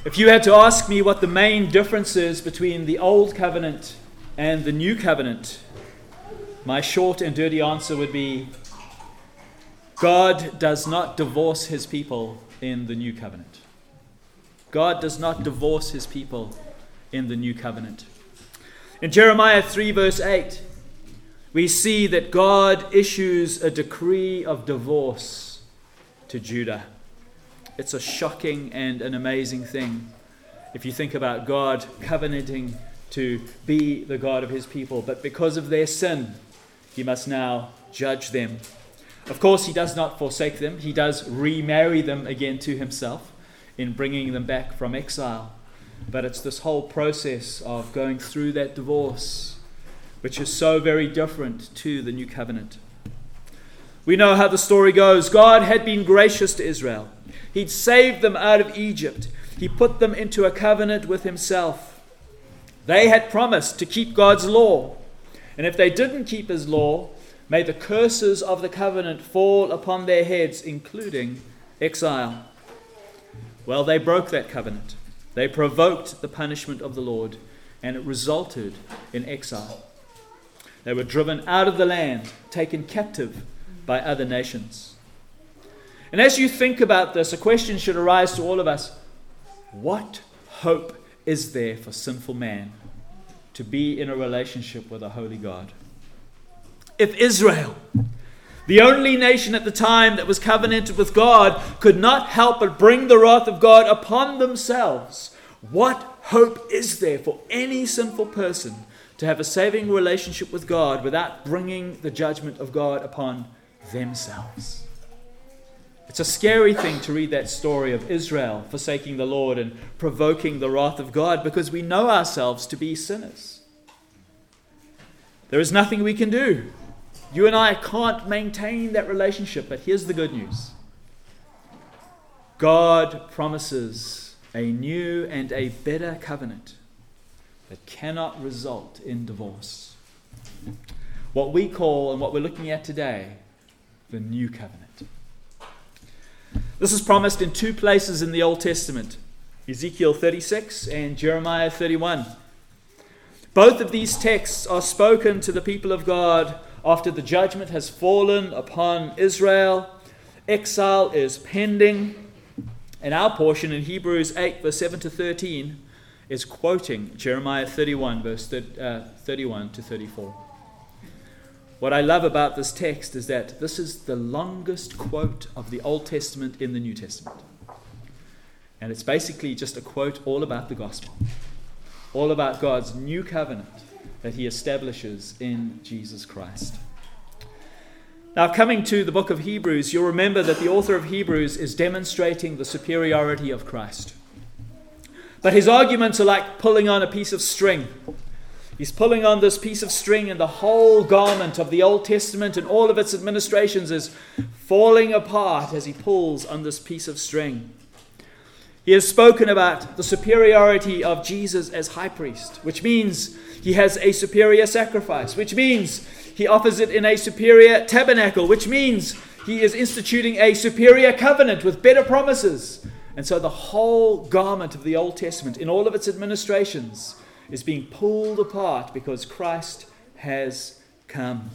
If you had to ask me what the main difference is between the old covenant and the new covenant, my short and dirty answer would be God does not divorce his people in the new covenant. God does not divorce his people in the new covenant. In Jeremiah 3 verse 8, we see that God issues a decree of divorce to Judah. It's a shocking and an amazing thing if you think about God covenanting to be the God of his people. But because of their sin, he must now judge them. Of course, he does not forsake them. He does remarry them again to himself in bringing them back from exile. But it's this whole process of going through that divorce, which is so very different to the new covenant. We know how the story goes. God had been gracious to Israel. He'd saved them out of Egypt. He put them into a covenant with himself. They had promised to keep God's law. And if they didn't keep his law, may the curses of the covenant fall upon their heads, including exile. Well, they broke that covenant. They provoked the punishment of the Lord, and it resulted in exile. They were driven out of the land, taken captive by other nations. And as you think about this, a question should arise to all of us. What hope is there for sinful man to be in a relationship with a holy God? If Israel, the only nation at the time that was covenanted with God, could not help but bring the wrath of God upon themselves, what hope is there for any sinful person to have a saving relationship with God without bringing the judgment of God upon themselves? It's a scary thing to read that story of Israel forsaking the Lord and provoking the wrath of God, because we know ourselves to be sinners. There is nothing we can do. You and I can't maintain that relationship, but here's the good news. God promises a new and a better covenant that cannot result in divorce. What we call, and what we're looking at today, the new covenant. This is promised in two places in the Old Testament, Ezekiel 36 and Jeremiah 31. Both of these texts are spoken to the people of God after the judgment has fallen upon Israel. Exile is pending. And our portion in Hebrews 8, verse 7 to 13, is quoting Jeremiah 31, verse 31 to 34. What I love about this text is that this is the longest quote of the Old Testament in the New Testament. And it's basically just a quote all about the gospel, all about God's new covenant that he establishes in Jesus Christ. Now, coming to the book of Hebrews, you'll remember that the author of Hebrews is demonstrating the superiority of Christ. But his arguments are like pulling on a piece of string. He's pulling on this piece of string, and the whole garment of the Old Testament and all of its administrations is falling apart as he pulls on this piece of string. He has spoken about the superiority of Jesus as high priest, which means he has a superior sacrifice, which means he offers it in a superior tabernacle, which means he is instituting a superior covenant with better promises. And so the whole garment of the Old Testament in all of its administrations is being pulled apart because Christ has come.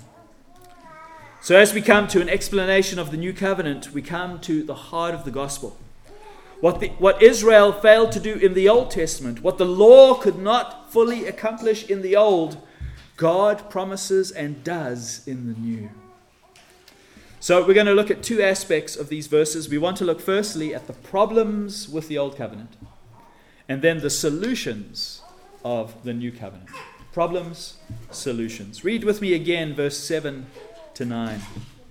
So as we come to an explanation of the new covenant, we come to the heart of the gospel. What Israel failed to do in the Old Testament, what the law could not fully accomplish in the Old, God promises and does in the new. So we're going to look at two aspects of these verses. We want to look firstly at the problems with the Old Covenant, and then the solutions of the new covenant. Problems, solutions. Read with me again verse 7 to 9.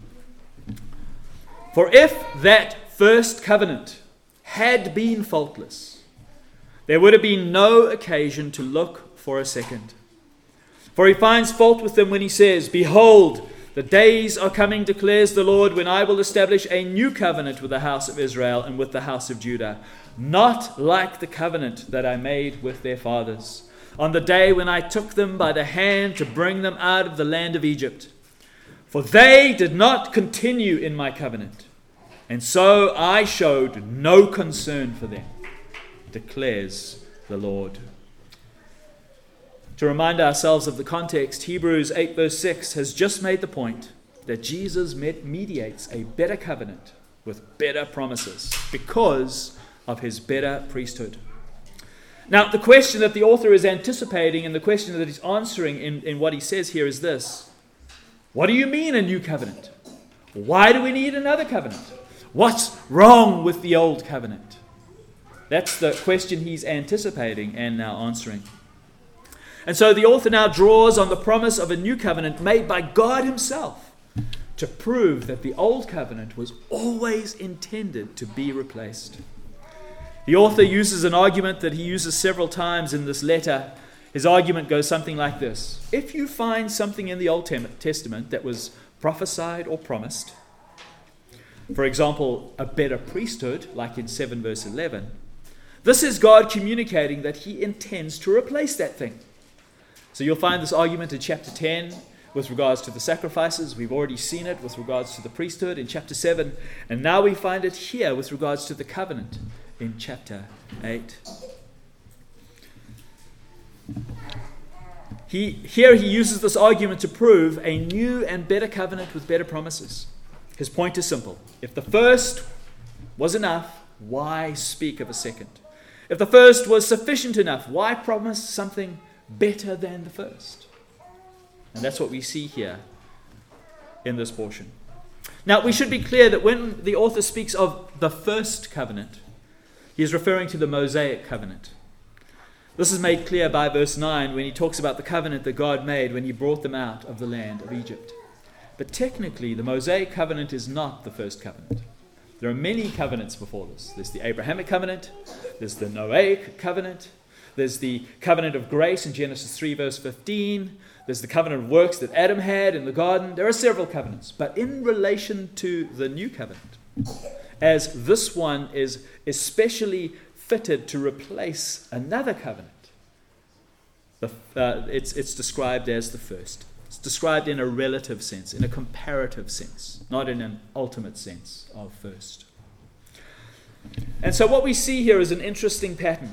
For if that first covenant had been faultless, there would have been no occasion to look for a second. For he finds fault with them when he says, Behold, the days are coming, declares the Lord, when I will establish a new covenant with the house of Israel and with the house of Judah, not like the covenant that I made with their fathers on the day when I took them by the hand to bring them out of the land of Egypt. For they did not continue in my covenant, and so I showed no concern for them. declares the Lord. To remind ourselves of the context, Hebrews 8 verse 6 has just made the point that Jesus mediates a better covenant with better promises because of his better priesthood. Now, the question that the author is anticipating and the question that he's answering in what he says here is this: what do you mean a new covenant? Why do we need another covenant? What's wrong with the old covenant? That's the question he's anticipating and now answering. And so the author now draws on the promise of a new covenant made by God himself to prove that the old covenant was always intended to be replaced. The author uses an argument that he uses several times in this letter. His argument goes something like this: if you find something in the Old Testament that was prophesied or promised, for example, a better priesthood, like in 7 verse 11, this is God communicating that he intends to replace that thing. So you'll find this argument in chapter 10 with regards to the sacrifices. We've already seen it with regards to the priesthood in chapter 7. And now we find it here with regards to the covenant in chapter 8. Here he uses this argument to prove a new and better covenant with better promises. His point is simple. If the first was enough, why speak of a second? If the first was sufficient enough, why promise something better than the first? And that's what we see here in this portion. Now, we should be clear that when the author speaks of the first covenant, he is referring to the Mosaic covenant. This is made clear by verse 9 when he talks about the covenant that God made when he brought them out of the land of Egypt. But technically, the Mosaic covenant is not the first covenant. There are many covenants before this. There's the Abrahamic covenant, there's the Noahic covenant, there's the covenant of grace in Genesis 3 verse 15, there's the covenant of works that Adam had in the garden. There are several covenants. But in relation to the new covenant, as this one is especially fitted to replace another covenant, it's described as the first. It's described in a relative sense, in a comparative sense, not in an ultimate sense of first. And so what we see here is an interesting pattern.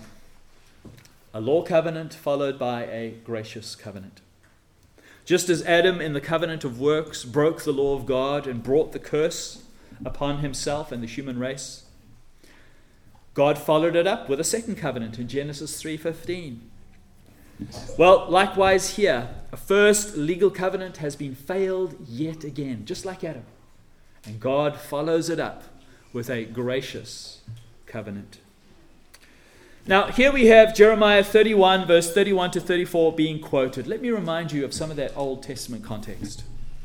A law covenant followed by a gracious covenant. Just as Adam in the covenant of works broke the law of God and brought the curse upon himself and the human race, God followed it up with a second covenant in Genesis 3:15. Well, likewise here, a first legal covenant has been failed yet again, just like Adam. And God follows it up with a gracious covenant. Now, here we have Jeremiah 31, verse 31 to 34 being quoted. Let me remind you of some of that Old Testament context.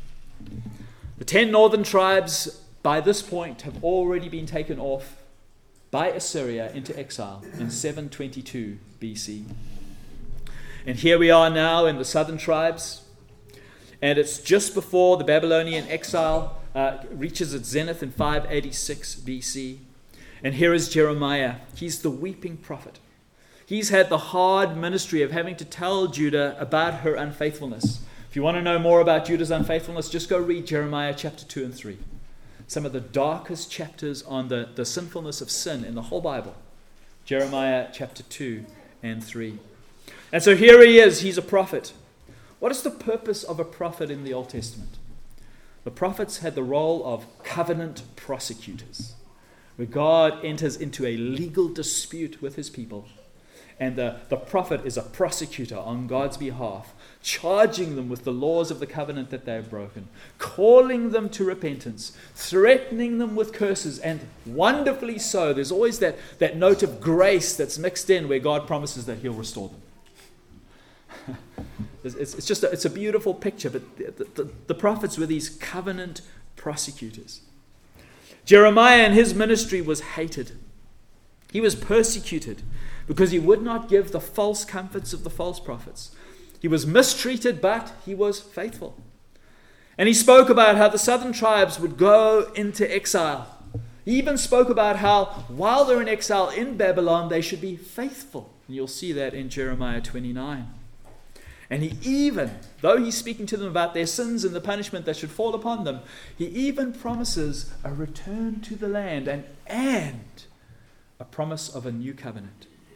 The 10 northern tribes, by this point, have already been taken off by Assyria into exile in 722 BC. And here we are now in the southern tribes, and it's just before the Babylonian exile reaches its zenith in 586 BC. And here is Jeremiah. He's the weeping prophet. He's had the hard ministry of having to tell Judah about her unfaithfulness. If you want to know more about Judah's unfaithfulness, just go read Jeremiah chapter 2 and 3. Some of the darkest chapters on the sinfulness of sin in the whole Bible. Jeremiah chapter 2 and 3. And so here he is, he's a prophet. What is the purpose of a prophet in the Old Testament? The prophets had the role of covenant prosecutors, where God enters into a legal dispute with his people. And the prophet is a prosecutor on God's behalf, charging them with the laws of the covenant that they have broken, calling them to repentance, threatening them with curses, and wonderfully so, there's always that note of grace that's mixed in where God promises that he'll restore them. It's a beautiful picture, but the prophets were these covenant prosecutors. Jeremiah in his ministry was hated. He was persecuted because he would not give the false comforts of the false prophets. He was mistreated, but he was faithful. And he spoke about how the southern tribes would go into exile. He even spoke about how while they're in exile in Babylon, they should be faithful. And you'll see that in Jeremiah 29. And he even, though he's speaking to them about their sins and the punishment that should fall upon them, he even promises a return to the land and a promise of a new covenant.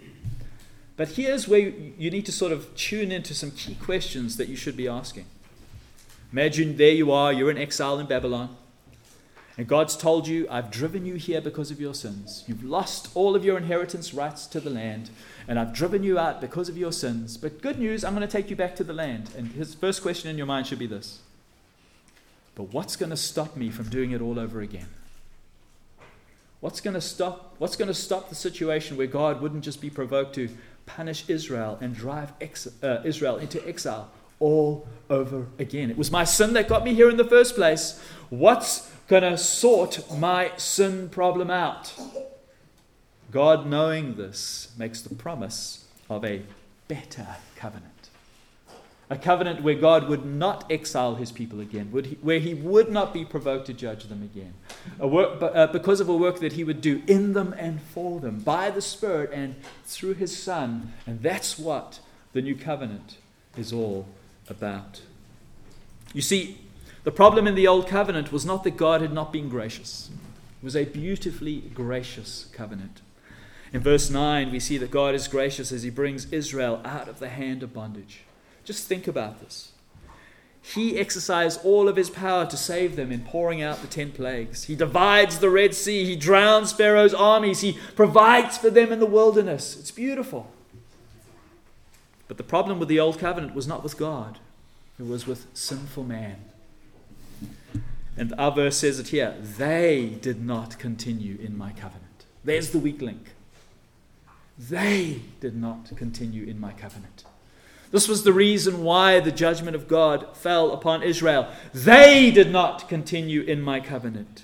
But here's where you need to sort of tune into some key questions that you should be asking. Imagine there you are, you're in exile in Babylon. And God's told you, I've driven you here because of your sins. You've lost all of your inheritance rights to the land. And I've driven you out because of your sins. But good news, I'm going to take you back to the land. And his first question in your mind should be this. But what's going to stop me from doing it all over again? What's going to stop the situation where God wouldn't just be provoked to punish Israel and drive Israel into exile all over again? It was my sin that got me here in the first place. What's going to sort my sin problem out? God, knowing this, makes the promise of a better covenant. A covenant where God would not exile his people again, where he would not be provoked to judge them again, because of a work that he would do in them and for them, by the Spirit and through his Son. And that's what the new covenant is all about. You see, the problem in the old covenant was not that God had not been gracious. It was a beautifully gracious covenant. In verse 9, we see that God is gracious as he brings Israel out of the hand of bondage. Just think about this. He exercised all of his power to save them in pouring out the 10 plagues. He divides the Red Sea. He drowns Pharaoh's armies. He provides for them in the wilderness. It's beautiful. But the problem with the old covenant was not with God. It was with sinful man. And our verse says it here. They did not continue in my covenant. There's the weak link. They did not continue in my covenant. This was the reason why the judgment of God fell upon Israel. They did not continue in my covenant.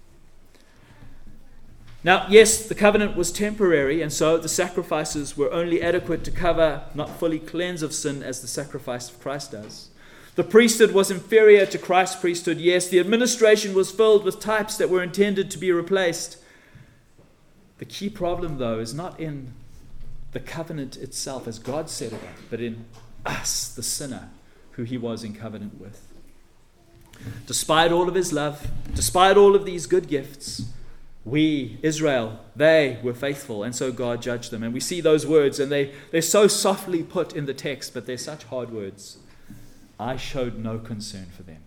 Now, yes, the covenant was temporary, and so the sacrifices were only adequate to cover, not fully cleanse of sin as the sacrifice of Christ does. The priesthood was inferior to Christ's priesthood. Yes, the administration was filled with types that were intended to be replaced. The key problem, though, is not in the covenant itself as God set it up, but in us, the sinner, who he was in covenant with. Despite all of his love, despite all of these good gifts, we, Israel, they were faithful, and so God judged them. And we see those words, and they're so softly put in the text, but they're such hard words. I showed no concern for them.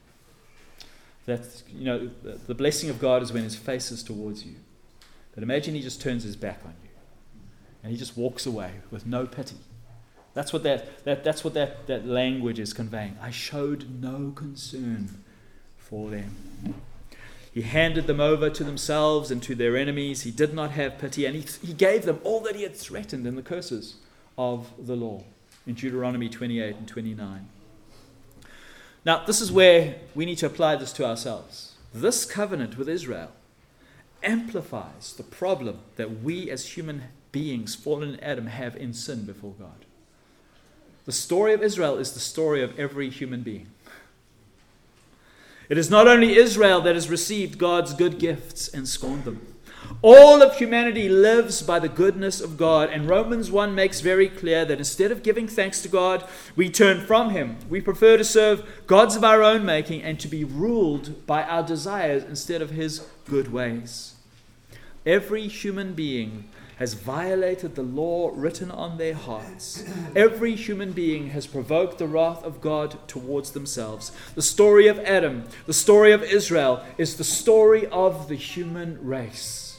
That's, the blessing of God is when his face is towards you. But imagine he just turns his back on you. And he just walks away with no pity. That's what that language is conveying. I showed no concern for them. He handed them over to themselves and to their enemies. He did not have pity, and he gave them all that he had threatened in the curses of the law in Deuteronomy 28 and 29. Now, this is where we need to apply this to ourselves. This covenant with Israel amplifies the problem that we as human beings, fallen in Adam, have in sin before God. The story of Israel is the story of every human being. It is not only Israel that has received God's good gifts and scorned them. All of humanity lives by the goodness of God, and Romans 1 makes very clear that instead of giving thanks to God, we turn from him. We prefer to serve gods of our own making and to be ruled by our desires instead of his good ways. Every human being has violated the law written on their hearts. Every human being has provoked the wrath of God towards themselves. The story of Adam, the story of Israel, is the story of the human race.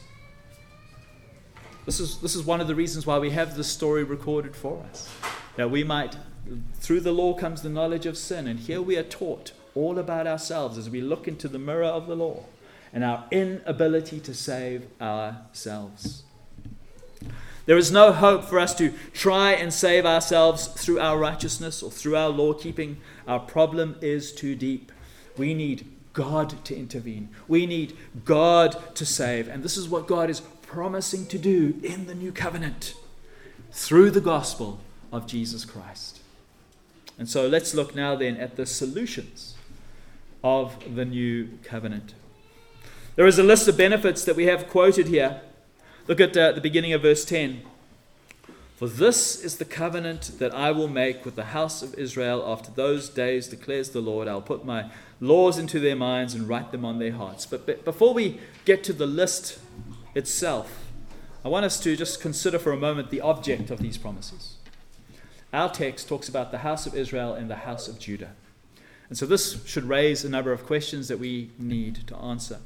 This is one of the reasons why we have this story recorded for us. That we might, through the law comes the knowledge of sin, and here we are taught all about ourselves as we look into the mirror of the law and our inability to save ourselves. There is no hope for us to try and save ourselves through our righteousness or through our law keeping. Our problem is too deep. We need God to intervene. We need God to save. And this is what God is promising to do in the new covenant through the gospel of Jesus Christ. And so let's look now then at the solutions of the new covenant. There is a list of benefits that we have quoted here. Look at the beginning of verse 10. For this is the covenant that I will make with the house of Israel after those days, declares the Lord. I'll put my laws into their minds and write them on their hearts. But before we get to the list itself, I want us to just consider for a moment the object of these promises. Our text talks about the house of Israel and the house of Judah. And so this should raise a number of questions that we need to answer.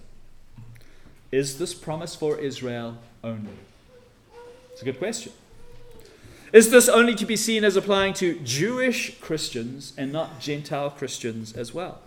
Is this promise for Israel only? It's a good question. Is this only to be seen as applying to Jewish Christians and not Gentile Christians as well?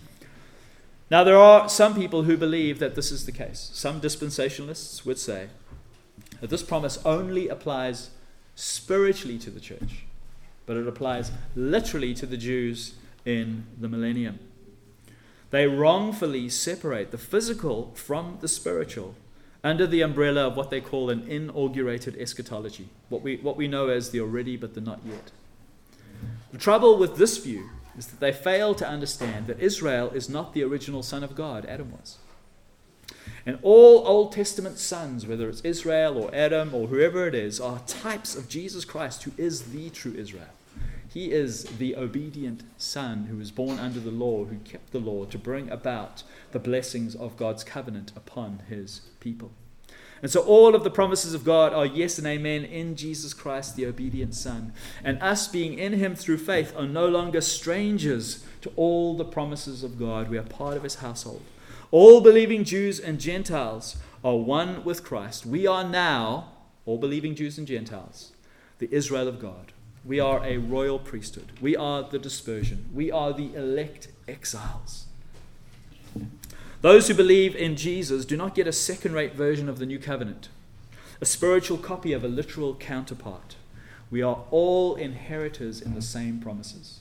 Now, there are some people who believe that this is the case. Some dispensationalists would say that this promise only applies spiritually to the church, but it applies literally to the Jews in the millennium. They wrongfully separate the physical from the spiritual under the umbrella of what they call an inaugurated eschatology, what we know as the already but the not yet. The trouble with this view is that they fail to understand that Israel is not the original son of God, Adam was. And all Old Testament sons, whether it's Israel or Adam or whoever it is, are types of Jesus Christ, who is the true Israel. He is the obedient son who was born under the law, who kept the law to bring about the blessings of God's covenant upon his people. And so all of the promises of God are yes and amen in Jesus Christ, the obedient Son. And us being in him through faith are no longer strangers to all the promises of God. We are part of his household. All believing Jews and Gentiles are one with Christ. We are now, all believing Jews and Gentiles, the Israel of God. We are a royal priesthood. We are the dispersion. We are the elect exiles. Those who believe in Jesus do not get a second-rate version of the new covenant, a spiritual copy of a literal counterpart. We are all inheritors in the same promises.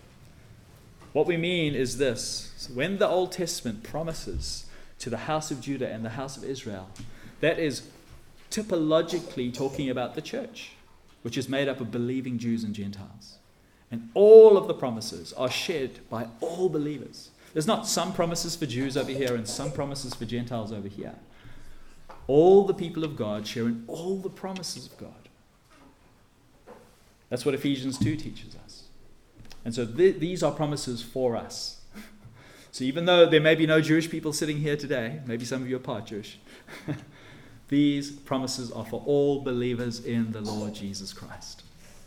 What we mean is this: so when the Old Testament promises to the house of Judah and the house of Israel, that is typologically talking about the church, which is made up of believing Jews and Gentiles. And all of the promises are shared by all believers. There's not some promises for Jews over here and some promises for Gentiles over here. All the people of God share in all the promises of God. That's what Ephesians 2 teaches us. And so these are promises for us. So even though there may be no Jewish people sitting here today, maybe some of you are part Jewish, these promises are for all believers in the Lord Jesus Christ.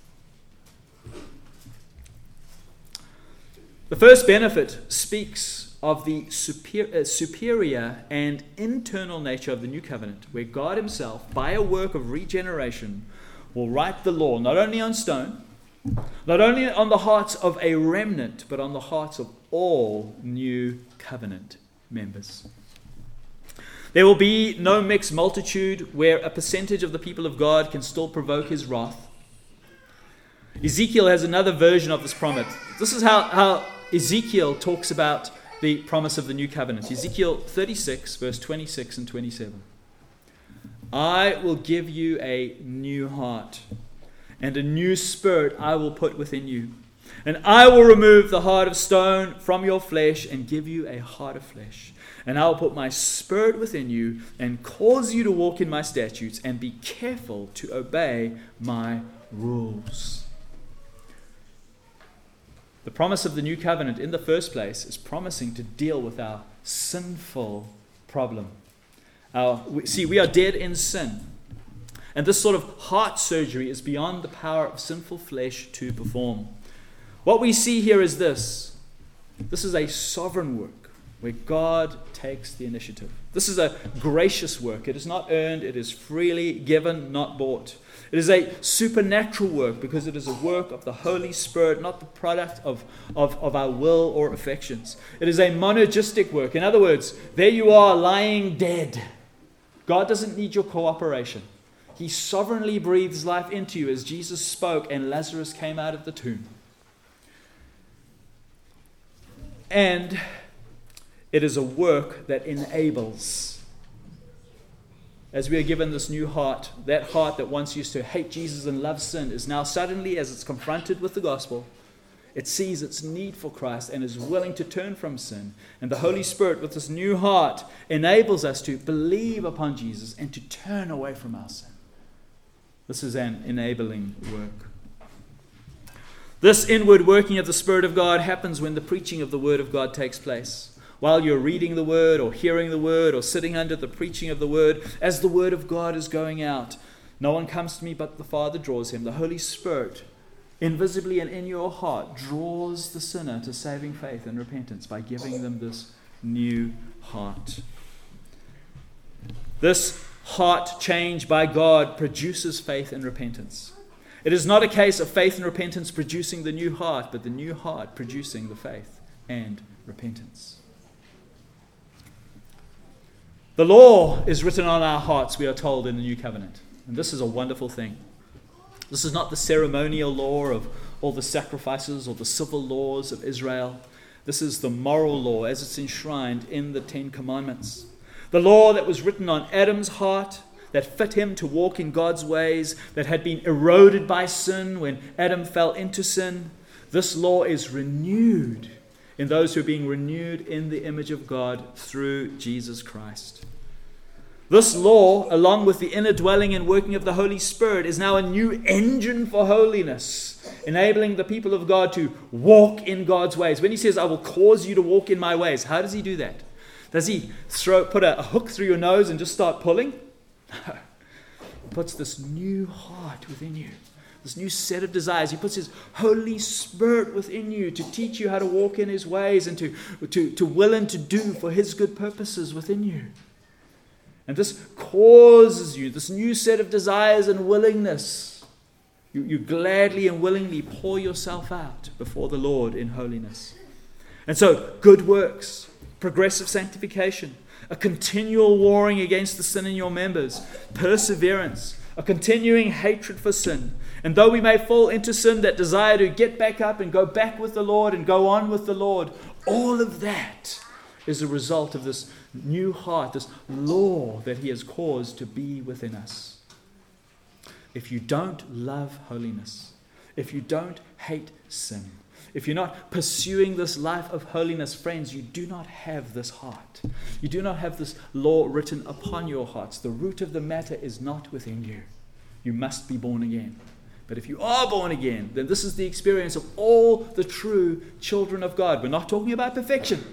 The first benefit speaks of the superior and internal nature of the new covenant, where God himself, by a work of regeneration, will write the law not only on stone, not only on the hearts of a remnant, but on the hearts of all new covenant members. There will be no mixed multitude where a percentage of the people of God can still provoke his wrath. Ezekiel has another version of this promise. This is how Ezekiel talks about the promise of the new covenant. Ezekiel 36, verse 26 and 27. I will give you a new heart, and a new spirit I will put within you. And I will remove the heart of stone from your flesh and give you a heart of flesh. And I will put my spirit within you and cause you to walk in my statutes and be careful to obey my rules. The promise of the new covenant in the first place is promising to deal with our sinful problem. We are dead in sin. And this sort of heart surgery is beyond the power of sinful flesh to perform. What we see here is this. This is a sovereign work where God takes the initiative. This is a gracious work. It is not earned. It is freely given, not bought. It is a supernatural work because it is a work of the Holy Spirit, not the product of our will or affections. It is a monergistic work. In other words, there you are lying dead. God doesn't need your cooperation. He sovereignly breathes life into you as Jesus spoke and Lazarus came out of the tomb. And it is a work that enables. As we are given this new heart, that heart that once used to hate Jesus and love sin is now suddenly, as it's confronted with the gospel, it sees its need for Christ and is willing to turn from sin. And the Holy Spirit, with this new heart, enables us to believe upon Jesus and to turn away from our sin. This is an enabling work. This inward working of the Spirit of God happens when the preaching of the Word of God takes place. while you're reading the Word or hearing the Word or sitting under the preaching of the Word, as the Word of God is going out. No one comes to me but the Father draws him. The Holy Spirit, invisibly and in your heart, draws the sinner to saving faith and repentance by giving them this new heart. This heart change by God produces faith and repentance. It is not a case of faith and repentance producing the new heart, but the new heart producing the faith and repentance. The law is written on our hearts, we are told in the New Covenant. And this is a wonderful thing. This is not the ceremonial law of all the sacrifices or the civil laws of Israel. This is the moral law as it's enshrined in the Ten Commandments. The law that was written on Adam's heart, that fit him to walk in God's ways, that had been eroded by sin when Adam fell into sin. This law is renewed in those who are being renewed in the image of God through Jesus Christ. This law, along with the inner dwelling and working of the Holy Spirit, is now a new engine for holiness, enabling the people of God to walk in God's ways. When he says, I will cause you to walk in my ways, how does he do that? Does he put a hook through your nose and just start pulling? No. He puts this new heart within you, this new set of desires. He puts his Holy Spirit within you to teach you how to walk in his ways and to will and to do for his good purposes within you. And this causes you, this new set of desires and willingness. You gladly and willingly pour yourself out before the Lord in holiness. And so, good works, progressive sanctification, a continual warring against the sin in your members, perseverance, a continuing hatred for sin. And though we may fall into sin, that desire to get back up and go back with the Lord and go on with the Lord, all of that is a result of this new heart, this law that he has caused to be within us. If you don't love holiness, if you don't hate sin, if you're not pursuing this life of holiness, friends, you do not have this heart. You do not have this law written upon your hearts. The root of the matter is not within you. You must be born again. But if you are born again, then this is the experience of all the true children of God. We're not talking about perfection,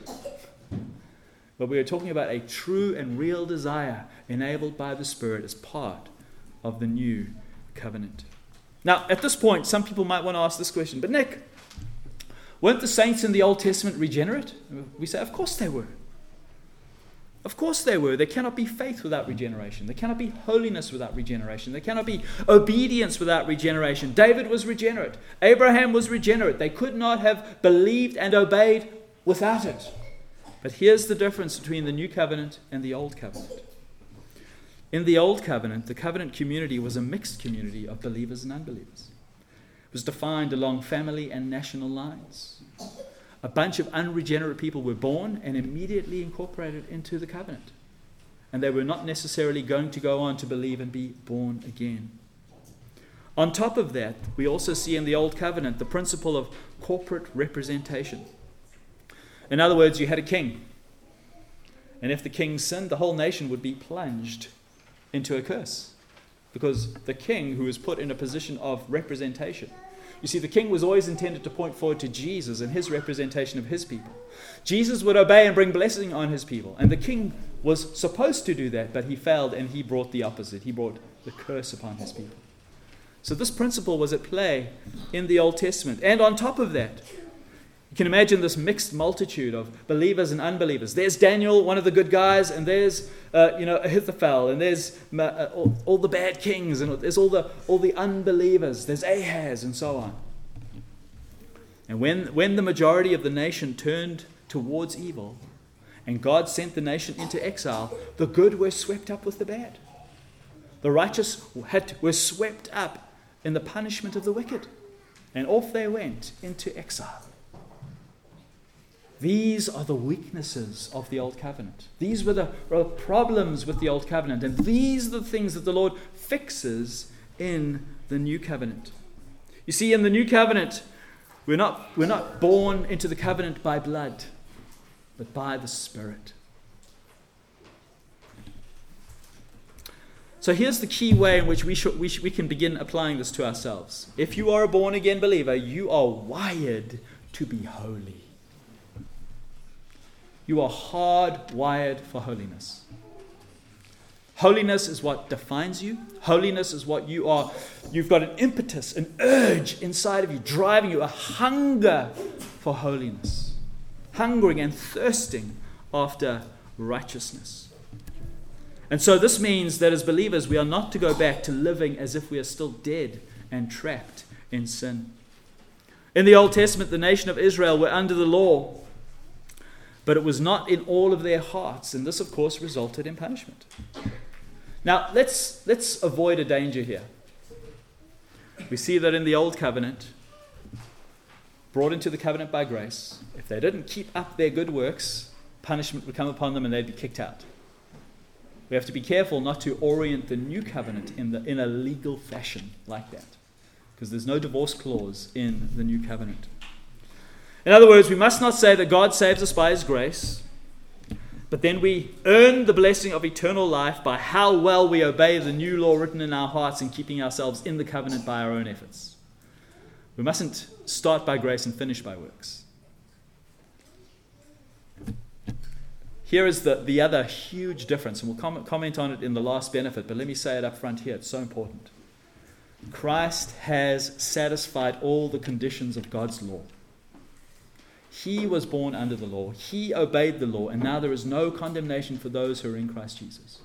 but we are talking about a true and real desire enabled by the Spirit as part of the new covenant. Now, at this point, some people might want to ask this question, but Nick, weren't the saints in the Old Testament regenerate? We say, of course they were. Of course they were. There cannot be faith without regeneration. There cannot be holiness without regeneration. There cannot be obedience without regeneration. David was regenerate. Abraham was regenerate. They could not have believed and obeyed without it. But here's the difference between the New Covenant and the Old Covenant. In the Old Covenant, the covenant community was a mixed community of believers and unbelievers. It was defined along family and national lines. A bunch of unregenerate people were born and immediately incorporated into the covenant. And they were not necessarily going to go on to believe and be born again. On top of that, we also see in the Old Covenant the principle of corporate representation. In other words, you had a king. And if the king sinned, the whole nation would be plunged into a curse. Because the king, who was put in a position of representation. You see, the king was always intended to point forward to Jesus and his representation of his people. Jesus would obey and bring blessing on his people. And the king was supposed to do that, but he failed and he brought the opposite. He brought the curse upon his people. So this principle was at play in the Old Testament. And on top of that, you can imagine this mixed multitude of believers and unbelievers. There's Daniel, one of the good guys, and there's Ahithophel, and there's all the bad kings, and there's all the unbelievers. There's Ahaz, and so on. And when the majority of the nation turned towards evil, and God sent the nation into exile, the good were swept up with the bad. The righteous were swept up in the punishment of the wicked, and off they went into exile. These are the weaknesses of the Old Covenant. These were the problems with the Old Covenant. And these are the things that the Lord fixes in the New Covenant. You see, in the New Covenant, we're not born into the covenant by blood, but by the Spirit. So here's the key way in which we can begin applying this to ourselves. If you are a born-again believer, you are wired to be holy. You are hardwired for holiness. Holiness is what defines you. Holiness is what you are. You've got an impetus, an urge inside of you, driving you, a hunger for holiness. Hungering and thirsting after righteousness. And so this means that as believers, we are not to go back to living as if we are still dead and trapped in sin. In the Old Testament, the nation of Israel were under the law, but it was not in all of their hearts, and this, of course, resulted in punishment. Now, let's avoid a danger here. We see that in the Old Covenant, brought into the covenant by grace, if they didn't keep up their good works, punishment would come upon them and they'd be kicked out. We have to be careful not to orient the new covenant in a legal fashion like that, because there's no divorce clause in the new covenant. In other words, we must not say that God saves us by his grace, but then we earn the blessing of eternal life by how well we obey the new law written in our hearts and keeping ourselves in the covenant by our own efforts. We mustn't start by grace and finish by works. Here is the other huge difference, and we'll comment on it in the last benefit, but let me say it up front here. It's so important. Christ has satisfied all the conditions of God's law. He was born under the law. He obeyed the law, and now there is no condemnation for those who are in Christ Jesus.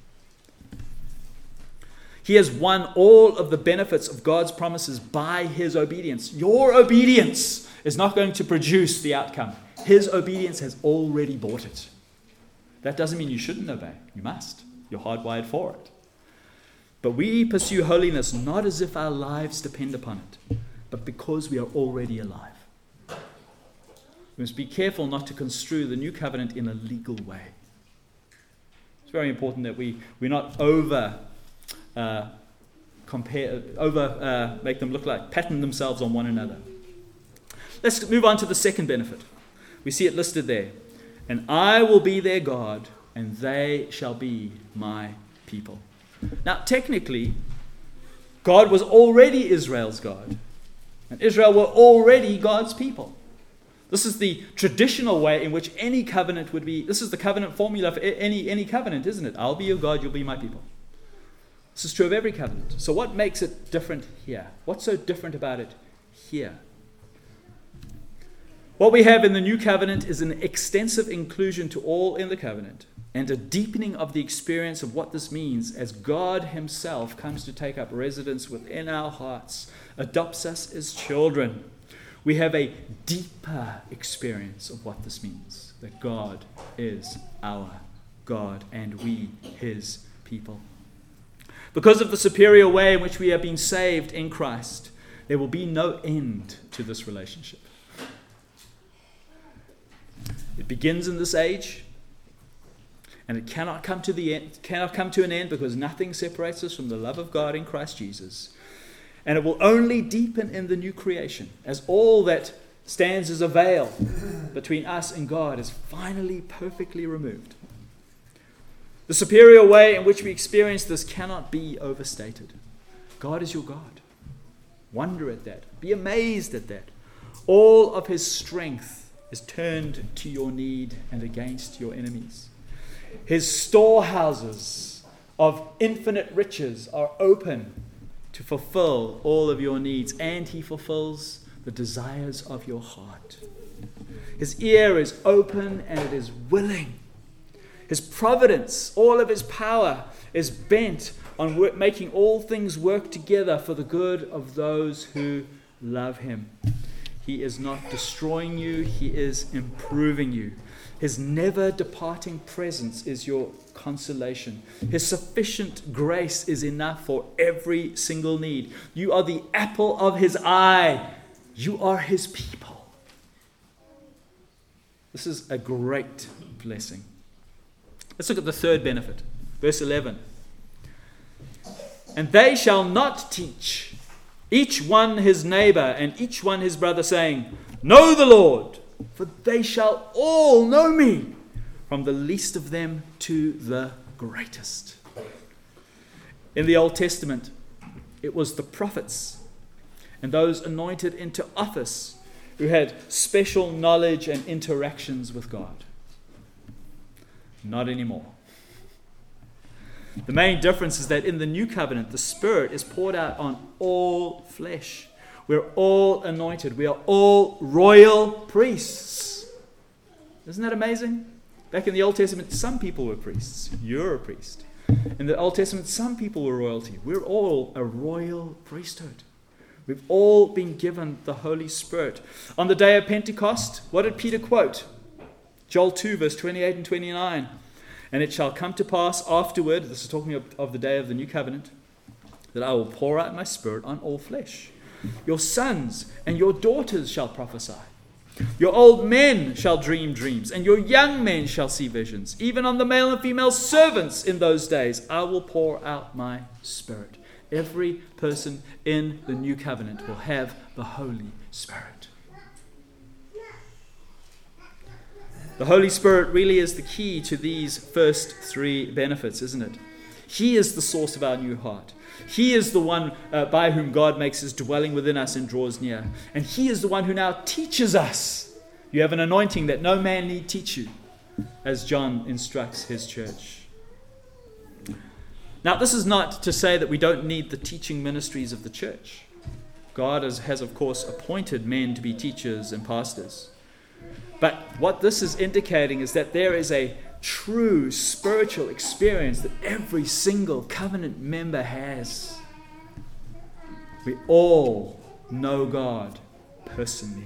He has won all of the benefits of God's promises by his obedience. Your obedience is not going to produce the outcome. His obedience has already bought it. That doesn't mean you shouldn't obey. You must. You're hardwired for it. But we pursue holiness not as if our lives depend upon it, but because we are already alive. We must be careful not to construe the new covenant in a legal way. It's very important that we're not make them look like, pattern themselves on one another. Let's move on to the second benefit. We see it listed there. And I will be their God, and they shall be my people. Now, technically, God was already Israel's God, and Israel were already God's people. This is the traditional way in which any covenant would be. This is the covenant formula for any covenant, isn't it? I'll be your God, you'll be my people. This is true of every covenant. So what makes it different here? What's so different about it here? What we have in the new covenant is an extensive inclusion to all in the covenant and a deepening of the experience of what this means as God himself comes to take up residence within our hearts, adopts us as children. We have a deeper experience of what this means, that God is our God and we his people. Because of the superior way in which we have been saved in Christ, there will be no end to this relationship. It begins in this age, and it cannot come to an end because nothing separates us from the love of God in Christ Jesus. And it will only deepen in the new creation, as all that stands as a veil between us and God is finally perfectly removed. The superior way in which we experience this cannot be overstated. God is your God. Wonder at that. Be amazed at that. All of his strength is turned to your need and against your enemies. His storehouses of infinite riches are open to fulfill all of your needs, and he fulfills the desires of your heart. His ear is open and it is willing. His providence, all of his power, is bent on making all things work together for the good of those who love him. He is not destroying you, he is improving you. His never departing presence is your consolation. His sufficient grace is enough for every single need. You are the apple of his eye. You are his people. This is a great blessing. Let's look at the third benefit. Verse 11. And they shall not teach each one his neighbor and each one his brother, saying, Know the Lord, for they shall all know me, from the least of them to the greatest. In the Old Testament, it was the prophets and those anointed into office who had special knowledge and interactions with God. Not anymore. The main difference is that in the new covenant, the Spirit is poured out on all flesh. We're all anointed. We are all royal priests. Isn't that amazing? Back in the Old Testament, some people were priests. You're a priest. In the Old Testament, some people were royalty. We're all a royal priesthood. We've all been given the Holy Spirit. On the day of Pentecost, what did Peter quote? Joel 2, verse 28 and 29. And it shall come to pass afterward, this is talking of the day of the new covenant, that I will pour out my Spirit on all flesh. Your sons and your daughters shall prophesy. Your old men shall dream dreams, and your young men shall see visions. Even on the male and female servants in those days, I will pour out my Spirit. Every person in the new covenant will have the Holy Spirit. The Holy Spirit really is the key to these first three benefits, isn't it? He is the source of our new heart. He is the one by whom God makes his dwelling within us and draws near. And he is the one who now teaches us. You have an anointing that no man need teach you, as John instructs his church. Now, this is not to say that we don't need the teaching ministries of the church. God has of course, appointed men to be teachers and pastors. But what this is indicating is that there is a true spiritual experience that every single covenant member has. We all know God personally.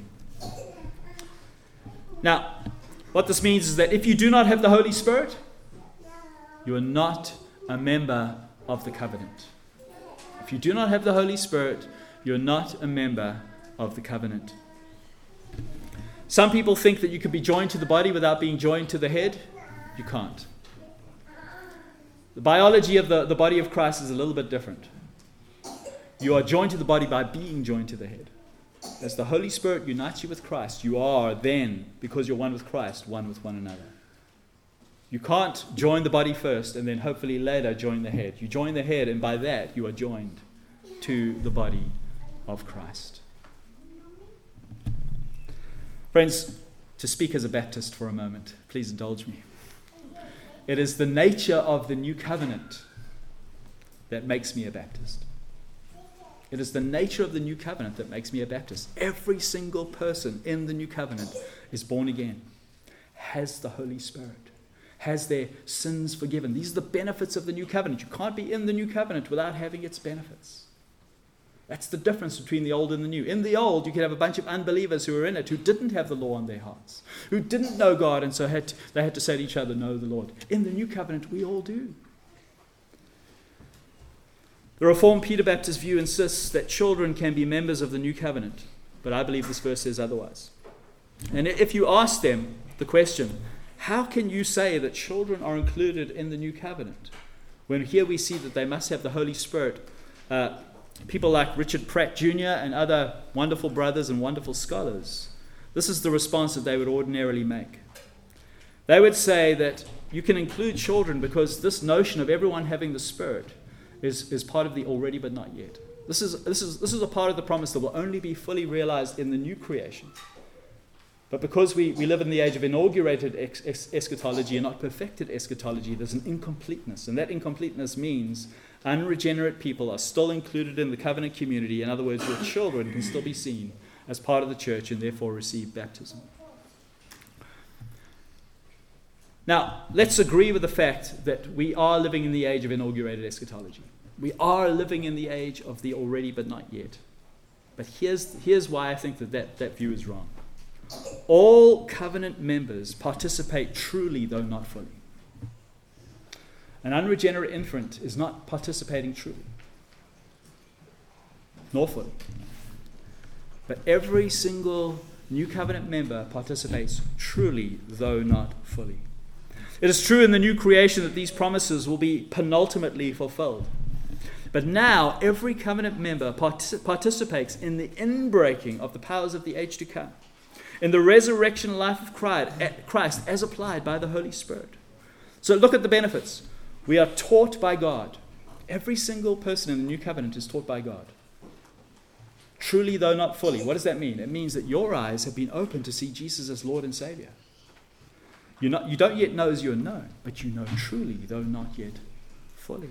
Now, what this means is that if you do not have the Holy Spirit, you are not a member of the covenant. If you do not have the Holy Spirit, you're not a member of the covenant. Some people think that you can be joined to the body without being joined to the head. You can't. The biology of the body of Christ is a little bit different. You are joined to the body by being joined to the head. As the Holy Spirit unites you with Christ, you are then, because you're one with Christ, one with one another. You can't join the body first and then hopefully later join the head. You join the head, and by that you are joined to the body of Christ. Friends, to speak as a Baptist for a moment, please indulge me. It is the nature of the new covenant that makes me a Baptist. It is the nature of the new covenant that makes me a Baptist. Every single person in the new covenant is born again, has the Holy Spirit, has their sins forgiven. These are the benefits of the new covenant. You can't be in the new covenant without having its benefits. That's the difference between the old and the new. In the old, you could have a bunch of unbelievers who were in it, who didn't have the law on their hearts, who didn't know God, and so they had to say to each other, know the Lord. In the new covenant, we all do. The Reformed Peter Baptist view insists that children can be members of the new covenant, but I believe this verse says otherwise. And if you ask them the question, how can you say that children are included in the new covenant, when here we see that they must have the Holy Spirit? People like Richard Pratt Jr. and other wonderful brothers and wonderful scholars, this is the response that they would ordinarily make. They would say that you can include children because this notion of everyone having the Spirit is part of the already but not yet. This is a part of the promise that will only be fully realized in the new creation. But because we live in the age of inaugurated eschatology and not perfected eschatology, there's an incompleteness. And that incompleteness means unregenerate people are still included in the covenant community. In other words, your children can still be seen as part of the church and therefore receive baptism. Now, let's agree with the fact that we are living in the age of inaugurated eschatology. We are living in the age of the already but not yet. But here's why I think that view is wrong. All covenant members participate truly, though not fully. An unregenerate infant is not participating truly, nor fully. But every single new covenant member participates truly, though not fully. It is true in the new creation that these promises will be penultimately fulfilled. But now every covenant member participates in the inbreaking of the powers of the age to come, in the resurrection life of Christ as applied by the Holy Spirit. So look at the benefits. We are taught by God. Every single person in the new covenant is taught by God. Truly, though not fully. What does that mean? It means that your eyes have been opened to see Jesus as Lord and Savior. You don't yet know as you are known, but you know truly, though not yet fully.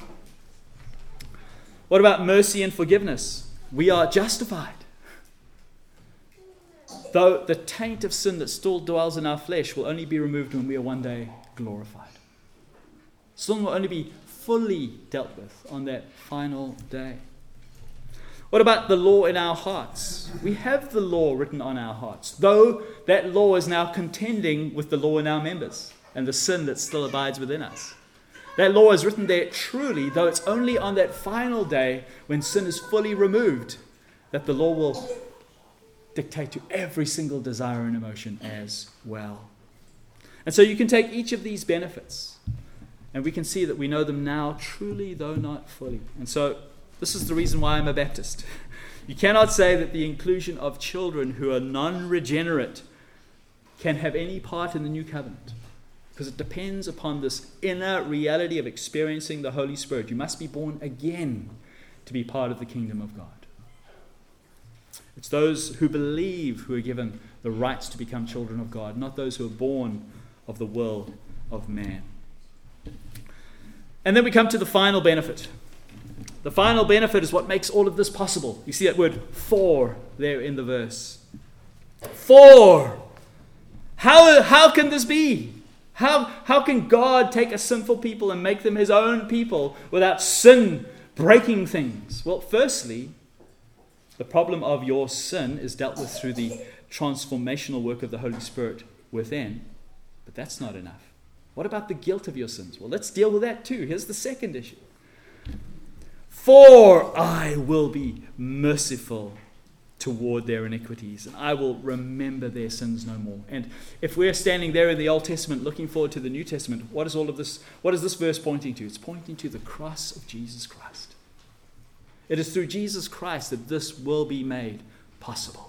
What about mercy and forgiveness? We are justified. Though the taint of sin that still dwells in our flesh will only be removed when we are one day glorified. Sin will only be fully dealt with on that final day. What about the law in our hearts? We have the law written on our hearts, though that law is now contending with the law in our members and the sin that still abides within us. That law is written there truly, though it's only on that final day when sin is fully removed that the law will dictate to every single desire and emotion as well. And so you can take each of these benefits and we can see that we know them now truly, though not fully. And so this is the reason why I'm a Baptist. You cannot say that the inclusion of children who are non-regenerate can have any part in the new covenant, because it depends upon this inner reality of experiencing the Holy Spirit. You must be born again to be part of the kingdom of God. It's those who believe who are given the rights to become children of God, not those who are born of the will of man. And then we come to the final benefit. The final benefit is what makes all of this possible. You see that word "for" there in the verse. For! How can this be? How can God take a sinful people and make them his own people without sin breaking things? Well, firstly, the problem of your sin is dealt with through the transformational work of the Holy Spirit within. But that's not enough. What about the guilt of your sins? Well, let's deal with that too. Here's the second issue. For I will be merciful toward their iniquities, and I will remember their sins no more. And if we're standing there in the Old Testament looking forward to the New Testament, what is all of this? What is this verse pointing to? It's pointing to the cross of Jesus Christ. It is through Jesus Christ that this will be made possible.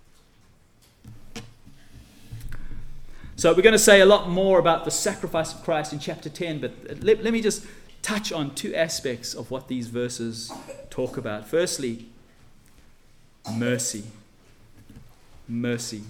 So we're going to say a lot more about the sacrifice of Christ in chapter 10, but let me just touch on two aspects of what these verses talk about. Firstly, mercy. Mercy.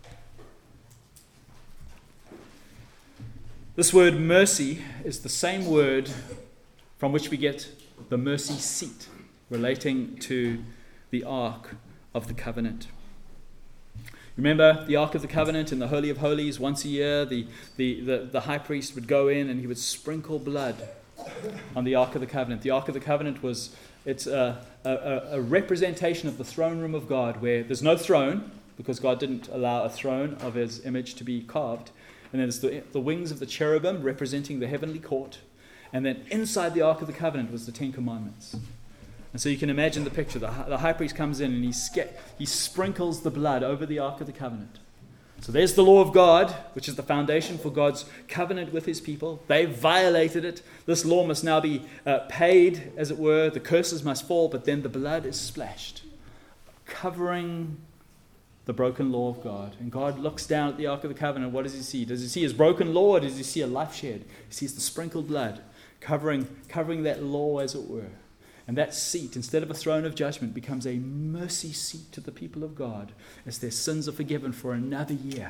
This word mercy is the same word from which we get the mercy seat, relating to the Ark of the Covenant. Remember the Ark of the Covenant in the Holy of Holies? Once a year, the high priest would go in and he would sprinkle blood on the Ark of the Covenant. The Ark of the Covenant it's a representation of the throne room of God, where there's no throne, because God didn't allow a throne of his image to be carved. And then there's the wings of the cherubim representing the heavenly court. And then inside the Ark of the Covenant was the Ten Commandments. And so you can imagine the picture. The high priest comes in and he sprinkles the blood over the Ark of the Covenant. So there's the law of God, which is the foundation for God's covenant with his people. They violated it. This law must now be paid, as it were. The curses must fall, but then the blood is splashed, covering the broken law of God. And God looks down at the Ark of the Covenant. What does he see? Does he see his broken law, or does he see a life shed? He sees the sprinkled blood covering that law, as it were. And that seat, instead of a throne of judgment, becomes a mercy seat to the people of God as their sins are forgiven for another year.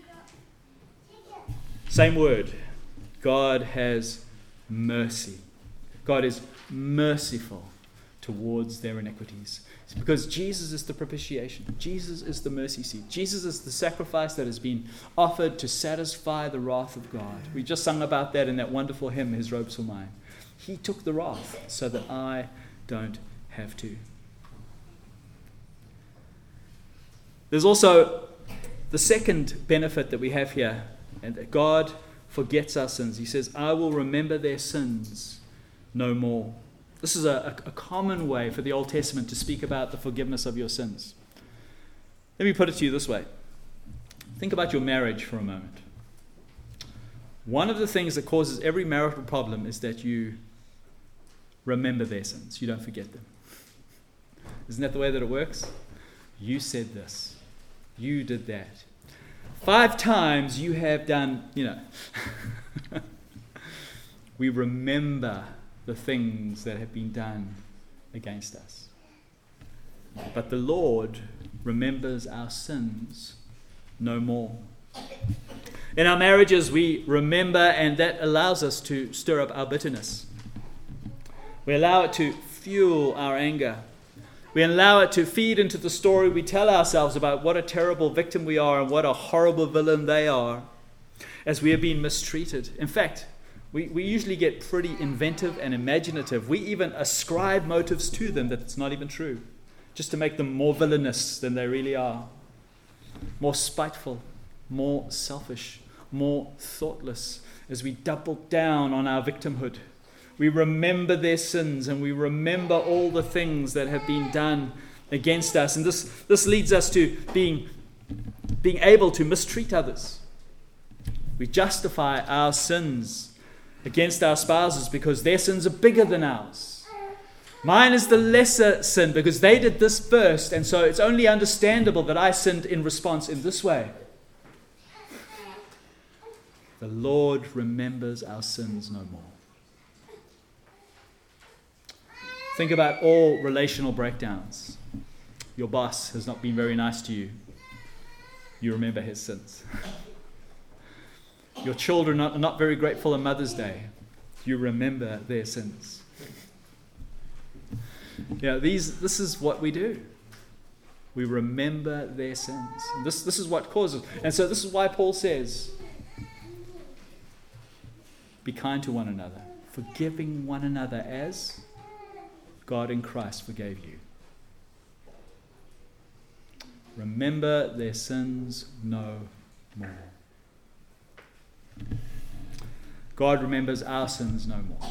Same word. God has mercy. God is merciful towards their iniquities. It's because Jesus is the propitiation. Jesus is the mercy seat. Jesus is the sacrifice that has been offered to satisfy the wrath of God. We just sung about that in that wonderful hymn, His Robes Were Mine. He took the wrath so that I don't have to. There's also the second benefit that we have here, and that God forgets our sins. He says, I will remember their sins no more. This is a common way for the Old Testament to speak about the forgiveness of your sins. Let me put it to you this way. Think about your marriage for a moment. One of the things that causes every marital problem is that you remember their sins. You don't forget them. Isn't that the way that it works? You said this. You did that. 5 times you have done, We remember the things that have been done against us. But the Lord remembers our sins no more. In our marriages, we remember, and that allows us to stir up our bitterness. We allow it to fuel our anger. We allow it to feed into the story we tell ourselves about what a terrible victim we are and what a horrible villain they are as we have been mistreated. In fact, we usually get pretty inventive and imaginative. We even ascribe motives to them that's not even true, just to make them more villainous than they really are. More spiteful, more selfish, more thoughtless, as we double down on our victimhood. We remember their sins and we remember all the things that have been done against us. And this leads us to being able to mistreat others. We justify our sins against our spouses because their sins are bigger than ours. Mine is the lesser sin because they did this first, and so it's only understandable that I sinned in response in this way. The Lord remembers our sins no more. Think about all relational breakdowns. Your boss has not been very nice to you. You remember his sins. Your children are not very grateful on Mother's Day. You remember their sins. This is what we do. We remember their sins. And this is what causes. And so this is why Paul says, be kind to one another, forgiving one another as God in Christ forgave you. Remember their sins no more. God remembers our sins no more.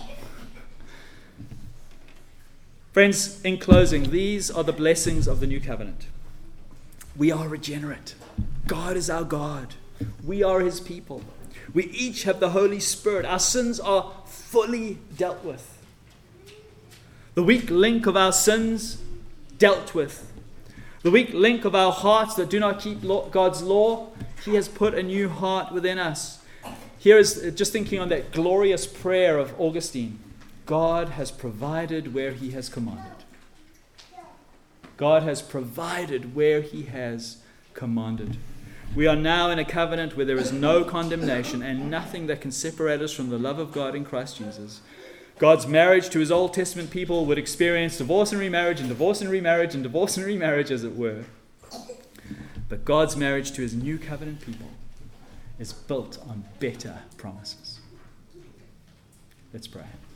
Friends, in closing, these are the blessings of the new covenant. We are regenerate. God is our God. We are his people. We each have the Holy Spirit. Our sins are fully dealt with. The weak link of our sins, dealt with. The weak link of our hearts that do not keep God's law, he has put a new heart within us. Here is just thinking on that glorious prayer of Augustine. God has provided where he has commanded. God has provided where he has commanded. We are now in a covenant where there is no condemnation and nothing that can separate us from the love of God in Christ Jesus. God's marriage to his Old Testament people would experience divorce and remarriage and divorce and remarriage and divorce and remarriage, as it were. But God's marriage to his new covenant people is built on better promises. Let's pray.